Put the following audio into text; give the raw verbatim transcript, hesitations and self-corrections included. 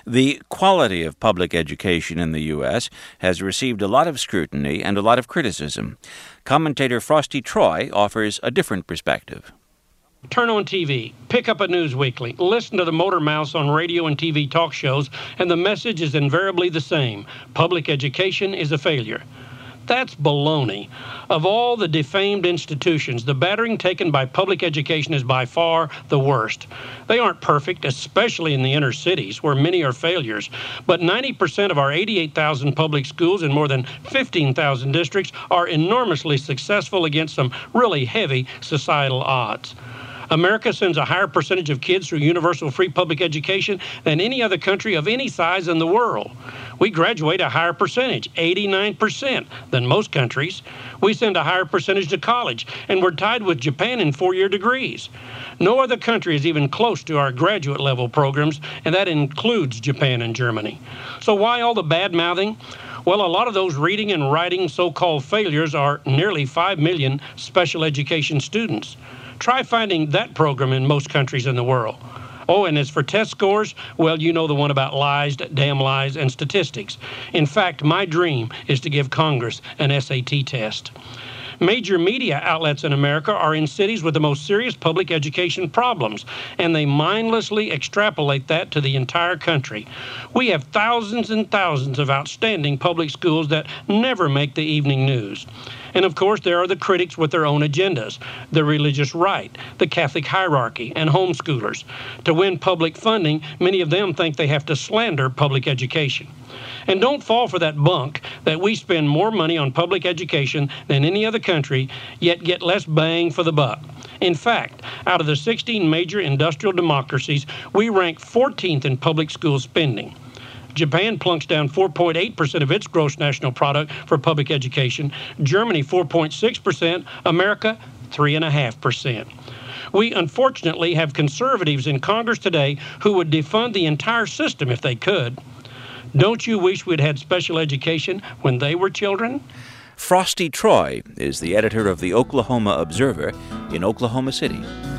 The quality of public education in the U S has received a lot of scrutiny and a lot of criticism. Commentator Frosty Troy offers a different perspective. Turn on T V, pick up a news weekly, listen to the Motor Mouse on radio and T V talk shows, and the message is invariably the same. Public education is a failure. That's baloney. Of all the defamed institutions, the battering taken by public education is by far the worst. They aren't perfect, especially in the inner cities, where many are failures. But ninety percent of our eighty-eight thousand public schools in more than fifteen thousand districts are enormously successful against some really heavy societal odds. America sends a higher percentage of kids through universal free public education than any other country of any size in the world. We graduate a higher percentage, eighty-nine percent, than most countries. We send a higher percentage to college, and we're tied with Japan in four-year degrees. No other country is even close to our graduate-level programs, and that includes Japan and Germany. So why all the bad-mouthing? Well, a lot of those reading and writing so-called failures are nearly five million special education students. Try finding that program in most countries in the world. Oh, and as for test scores, well, you know the one about lies, damn lies, and statistics. In fact, my dream is to give Congress an S A T test. Major media outlets in America are in cities with the most serious public education problems, and they mindlessly extrapolate that to the entire country. We have thousands and thousands of outstanding public schools that never make the evening news. And of course, there are the critics with their own agendas, the religious right, the Catholic hierarchy, and homeschoolers. To win public funding, many of them think they have to slander public education. And don't fall for that bunk that we spend more money on public education than any other country, yet get less bang for the buck. In fact, out of the sixteen major industrial democracies, we rank fourteenth in public school spending. Japan plunks down four point eight percent of its gross national product for public education, Germany four point six percent, America three point five percent. We unfortunately have conservatives in Congress today who would defund the entire system if they could. Don't you wish we'd had special education when they were children? Frosty Troy is the editor of the Oklahoma Observer in Oklahoma City.